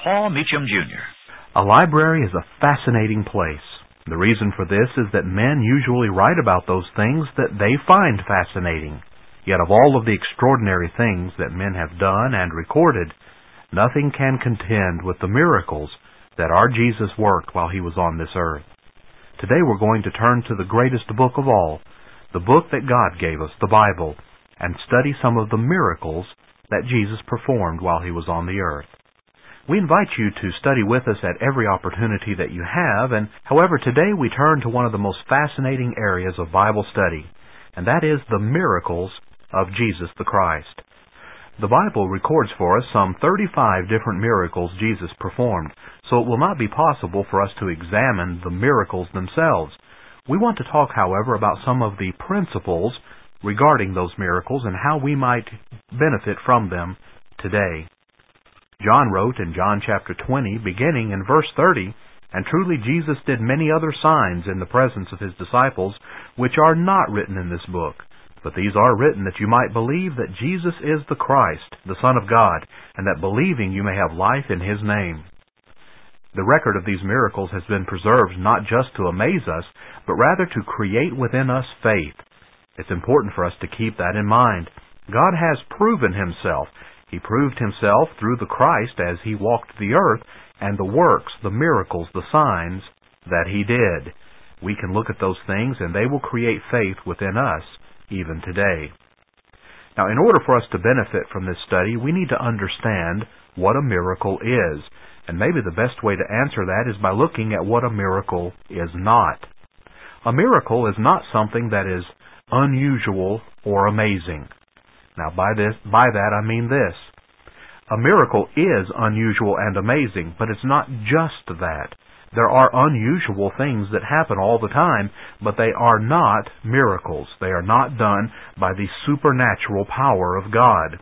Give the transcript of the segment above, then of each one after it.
Paul Meacham, Jr. A library is a fascinating place. The reason for this is that men usually write about those things that they find fascinating. Yet of all of the extraordinary things that men have done and recorded, nothing can contend with the miracles that our Jesus worked while he was on this earth. Today we're going to turn to the greatest book of all, the book that God gave us, the Bible, and study some of the miracles that Jesus performed while he was on the earth. We invite you to study with us at every opportunity that you have, and however, today we turn to one of the most fascinating areas of Bible study, and that is the miracles of Jesus the Christ. The Bible records for us some 35 different miracles Jesus performed, so it will not be possible for us to examine the miracles themselves. We want to talk, however, about some of the principles regarding those miracles and how we might benefit from them today. John wrote in John chapter 20, beginning in verse 30, "And truly Jesus did many other signs in the presence of his disciples, which are not written in this book. But these are written that you might believe that Jesus is the Christ, the Son of God, and that believing you may have life in his name." The record of these miracles has been preserved not just to amaze us, but rather to create within us faith. It's important for us to keep that in mind. God has proven himself. He proved himself through the Christ as he walked the earth, and the works, the miracles, the signs that he did. We can look at those things and they will create faith within us even today. Now, in order for us to benefit from this study, we need to understand what a miracle is. And maybe the best way to answer that is by looking at what a miracle is not. A miracle is not something that is unusual or amazing. Now, by that I mean this. A miracle is unusual and amazing, but it's not just that. There are unusual things that happen all the time, but they are not miracles. They are not done by the supernatural power of God.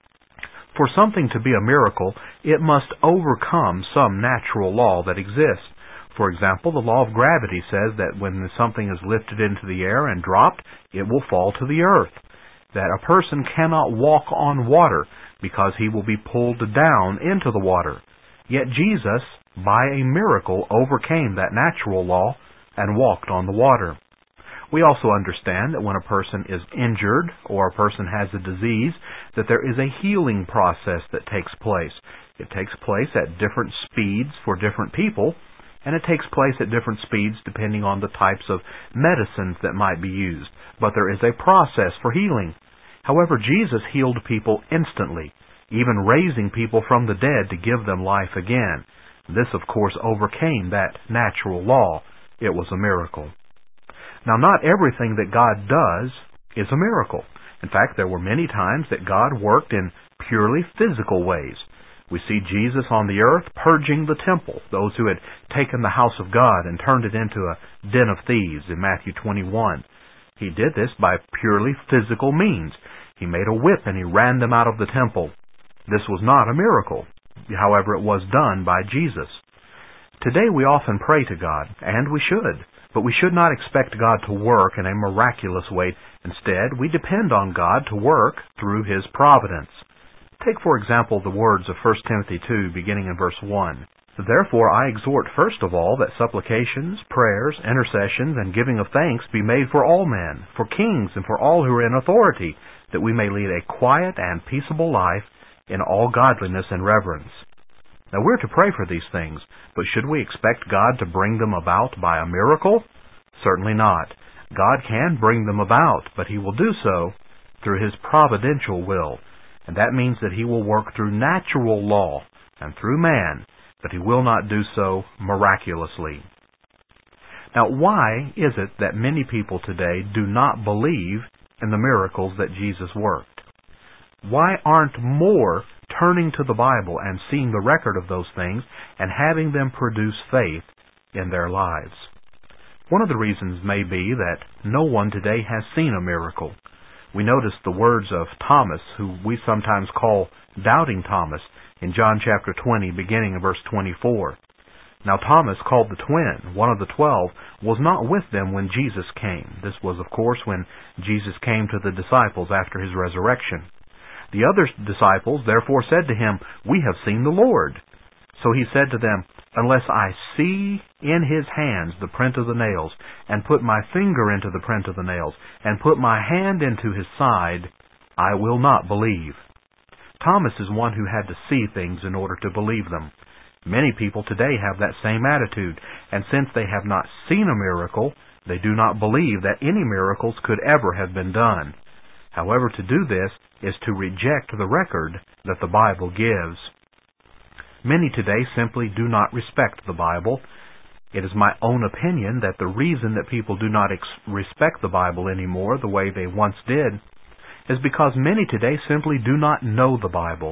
For something to be a miracle, it must overcome some natural law that exists. For example, the law of gravity says that when something is lifted into the air and dropped, it will fall to the earth. That a person cannot walk on water because he will be pulled down into the water. Yet Jesus, by a miracle, overcame that natural law and walked on the water. We also understand that when a person is injured or a person has a disease, that there is a healing process that takes place. It takes place at different speeds for different people, and it takes place at different speeds depending on the types of medicines that might be used. But there is a process for healing. However, Jesus healed people instantly, even raising people from the dead to give them life again. This, of course, overcame that natural law. It was a miracle. Now, not everything that God does is a miracle. In fact, there were many times that God worked in purely physical ways. We see Jesus on the earth purging the temple, those who had taken the house of God and turned it into a den of thieves in Matthew 21. He did this by purely physical means. He made a whip and he ran them out of the temple. This was not a miracle. However, it was done by Jesus. Today we often pray to God, and we should, but we should not expect God to work in a miraculous way. Instead, we depend on God to work through his providence. Take, for example, the words of 1 Timothy 2, beginning in verse 1. "Therefore I exhort first of all that supplications, prayers, intercessions, and giving of thanks be made for all men, for kings, and for all who are in authority, that we may lead a quiet and peaceable life in all godliness and reverence." Now, we're to pray for these things, but should we expect God to bring them about by a miracle? Certainly not. God can bring them about, but he will do so through his providential will. And that means that he will work through natural law and through man, but he will not do so miraculously. Now, why is it that many people today do not believe in the miracles that Jesus worked? Why aren't more turning to the Bible and seeing the record of those things and having them produce faith in their lives? One of the reasons may be that no one today has seen a miracle. We notice the words of Thomas, who we sometimes call Doubting Thomas, in John chapter 20, beginning in verse 24. Now Thomas, called the twin, one of the 12, was not with them when Jesus came. This was, of course, when Jesus came to the disciples after his resurrection. The other disciples therefore said to him, "We have seen the Lord." So he said to them, "Unless I see in his hands the print of the nails, and put my finger into the print of the nails, and put my hand into his side, I will not believe." Thomas is one who had to see things in order to believe them. Many people today have that same attitude, and since they have not seen a miracle, they do not believe that any miracles could ever have been done. However, to do this is to reject the record that the Bible gives. Many today simply do not respect the Bible. It is my own opinion that the reason that people do not respect the Bible anymore the way they once did is because many today simply do not know the Bible.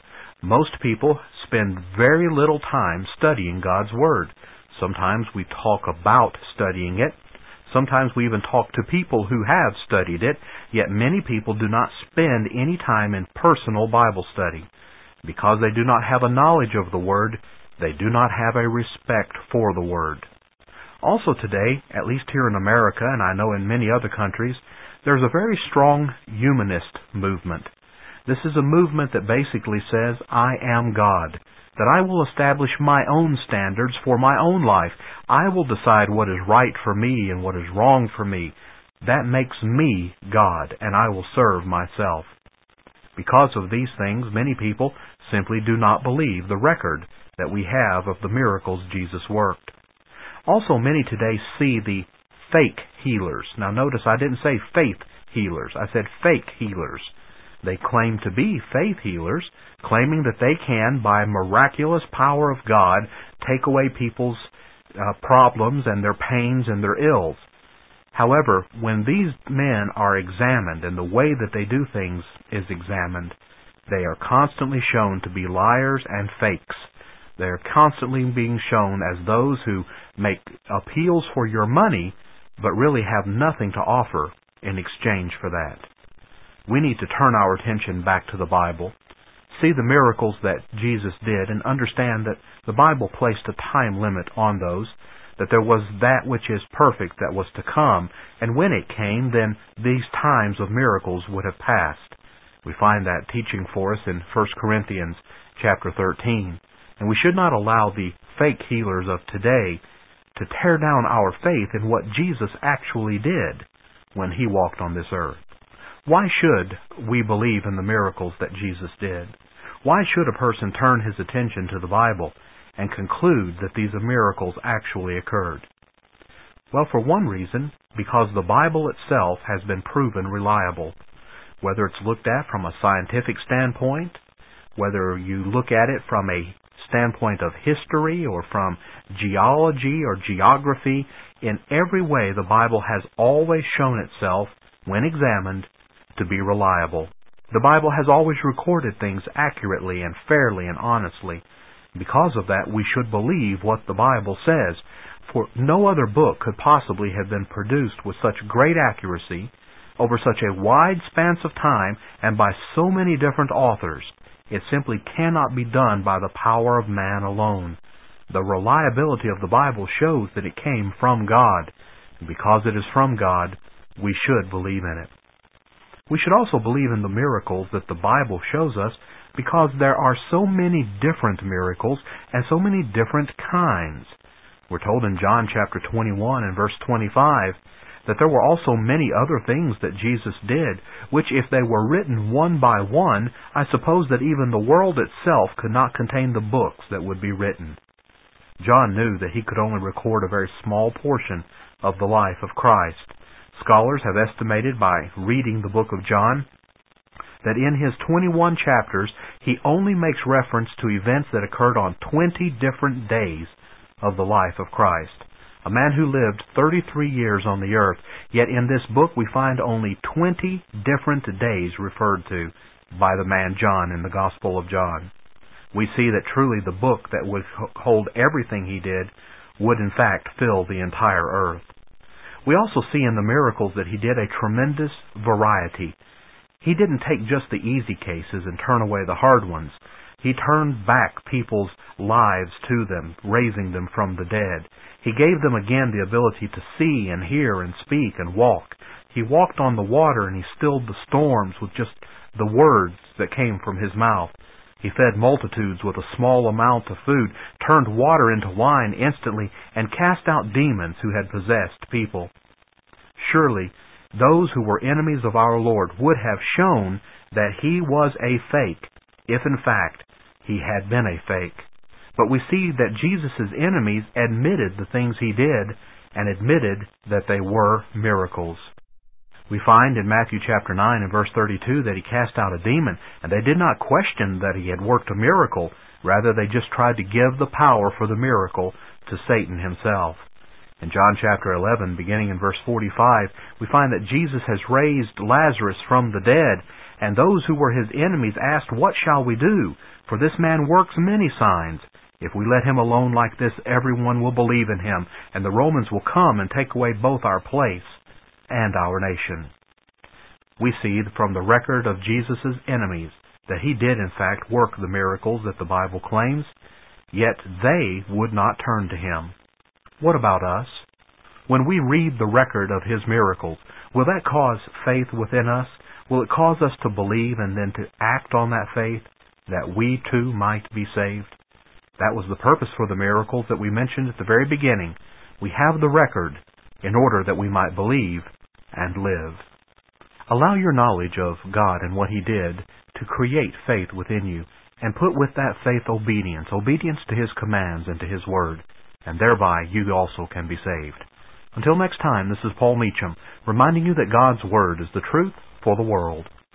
Most people spend very little time studying God's Word. Sometimes we talk about studying it. Sometimes we even talk to people who have studied it, yet many people do not spend any time in personal Bible study. Because they do not have a knowledge of the Word, they do not have a respect for the Word. Also today, at least here in America, and I know in many other countries, there's a very strong humanist movement. This is a movement that basically says, "I am God," that I will establish my own standards for my own life. I will decide what is right for me and what is wrong for me. That makes me God, and I will serve myself. Because of these things, many people simply do not believe the record that we have of the miracles Jesus worked. Also, many today see the fake healers. Now notice I didn't say faith healers. I said fake healers. They claim to be faith healers, claiming that they can, by miraculous power of God, take away people's problems and their pains and their ills. However, when these men are examined and the way that they do things is examined, they are constantly shown to be liars and fakes. They are constantly being shown as those who make appeals for your money, but really have nothing to offer in exchange for that. We need to turn our attention back to the Bible, see the miracles that Jesus did, and understand that the Bible placed a time limit on those, that there was that which is perfect that was to come, and when it came, then these times of miracles would have passed. We find that teaching for us in 1 Corinthians chapter 13, and we should not allow the fake healers of today to tear down our faith in what Jesus actually did when He walked on this earth. Why should we believe in the miracles that Jesus did? Why should a person turn his attention to the Bible and conclude that these miracles actually occurred? Well, for one reason, because the Bible itself has been proven reliable. Whether it's looked at from a scientific standpoint, whether you look at it from a standpoint of history or from geology or geography, in every way the Bible has always shown itself, when examined, to be reliable. The Bible has always recorded things accurately and fairly and honestly. Because of that, we should believe what the Bible says, for no other book could possibly have been produced with such great accuracy, over such a wide span of time, and by so many different authors. It simply cannot be done by the power of man alone. The reliability of the Bible shows that it came from God, and because it is from God, we should believe in it. We should also believe in the miracles that the Bible shows us, because there are so many different miracles and so many different kinds. We're told in John chapter 21 and verse 25 that there were also many other things that Jesus did, which if they were written one by one, I suppose that even the world itself could not contain the books that would be written. John knew that he could only record a very small portion of the life of Christ. Scholars have estimated by reading the book of John that in his 21 chapters, he only makes reference to events that occurred on 20 different days of the life of Christ. A man who lived 33 years on the earth, yet in this book we find only 20 different days referred to by the man John in the Gospel of John. We see that truly the book that would hold everything he did would in fact fill the entire earth. We also see in the miracles that he did a tremendous variety. He didn't take just the easy cases and turn away the hard ones. He turned back people's lives to them, raising them from the dead. He gave them again the ability to see and hear and speak and walk. He walked on the water and he stilled the storms with just the words that came from his mouth. He fed multitudes with a small amount of food, turned water into wine instantly, and cast out demons who had possessed people. Surely, those who were enemies of our Lord would have shown that He was a fake, if in fact He had been a fake. But we see that Jesus' enemies admitted the things He did, and admitted that they were miracles. We find in Matthew chapter 9 and verse 32 that He cast out a demon, and they did not question that He had worked a miracle. Rather, they just tried to give the power for the miracle to Satan himself. In John chapter 11, beginning in verse 45, we find that Jesus has raised Lazarus from the dead, and those who were His enemies asked, "What shall we do? For this man works many signs. If we let him alone like this, everyone will believe in him, and the Romans will come and take away both our place and our nation." We see from the record of Jesus' enemies that He did in fact work the miracles that the Bible claims, yet they would not turn to Him. What about us? When we read the record of His miracles, will that cause faith within us? Will it cause us to believe and then to act on that faith, that we too might be saved? That was the purpose for the miracles that we mentioned at the very beginning. We have the record in order that we might believe and live. Allow your knowledge of God and what He did to create faith within you, and put with that faith obedience to His commands and to His Word, and thereby you also can be saved. Until next time, this is Paul Meacham, reminding you that God's Word is the truth for the world.